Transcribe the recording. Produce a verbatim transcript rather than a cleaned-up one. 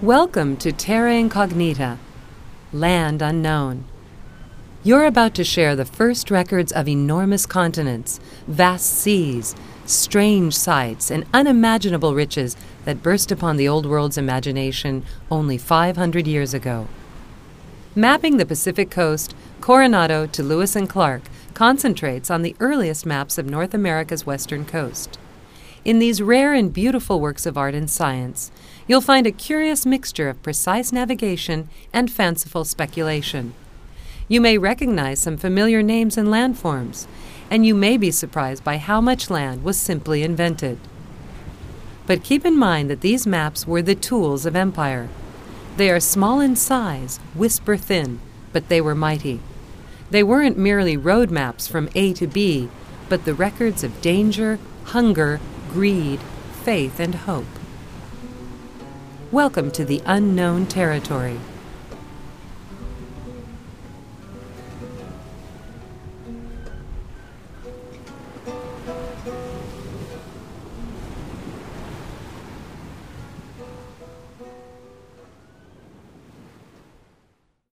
Welcome to Terra Incognita, Land Unknown. You're about to share the first records of enormous continents, vast seas, strange sights, and unimaginable riches that burst upon the Old World's imagination only five hundred years ago. Mapping the Pacific Coast, Coronado to Lewis and Clark concentrates on the earliest maps of North America's western coast. In these rare and beautiful works of art and science, you'll find a curious mixture of precise navigation and fanciful speculation. You may recognize some familiar names and landforms, and you may be surprised by how much land was simply invented. But keep in mind that these maps were the tools of empire. They are small in size, whisper thin, but they were mighty. They weren't merely road maps from A to B, but the records of danger, hunger, greed, faith, and hope. Welcome to the unknown territory.